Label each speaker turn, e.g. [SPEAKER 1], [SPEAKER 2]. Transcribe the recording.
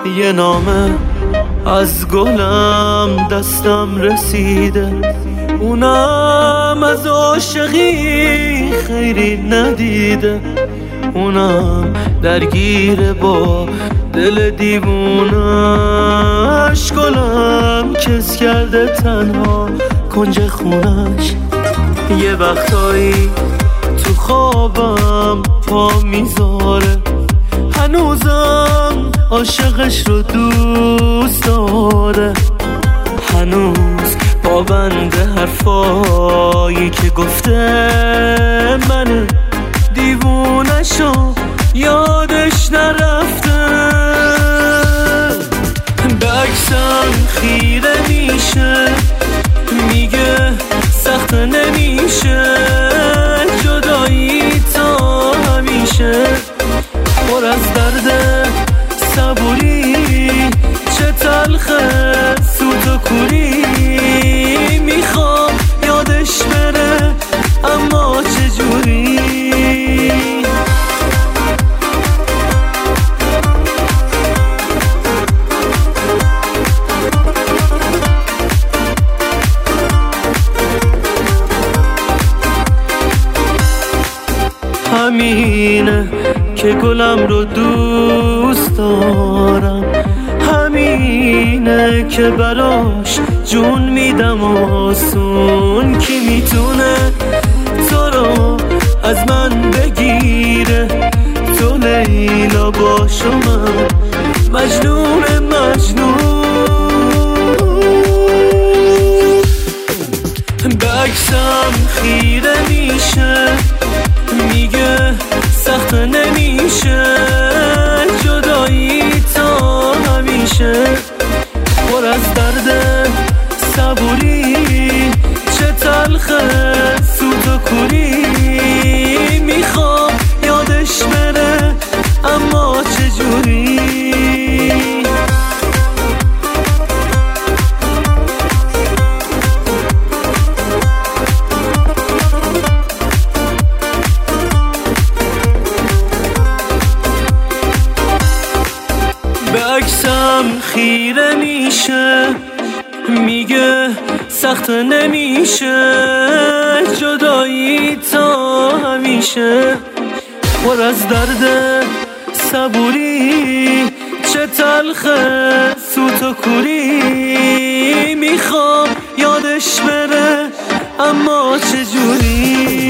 [SPEAKER 1] یه نامه از گلم دستم رسیده، اونم از عاشقی خیری ندیده، اونم درگیر با دل دیوونش، گلم کس کرده تنها کنج خونش. یه وقتایی تو خوابم پا میذاره، هنوزم عاشقش رو دوست داره، هنوز پابند حرفایی که گفته، من دیوونشو یادش نرفته. به عکسم خیره میشه، میگه سخت نمیشه جدایی تا همیشه، پر از درد صبوری چه تلخه سوت و کوری، میخوام یادش بره اما چجوری. همینه که گلم رو دوست دارم، همینه که براش جون میدم آسون. کی میتونه تو رو از من بگیره، تو لیلا باش و من مجنون به عکسم خیره میشه، میگه سخت نمیشه جدایی تا همیشه، پر از درد صبوری چه تلخه سوت و کوری، میخوام یادش بره اما چجوری. به عکسم خیره میشه، میگه سخت نمیشه جدایی تا همیشه، پر از درد صبوری چه تلخه سوت و کوری، میخوام یادش بره اما چجوری.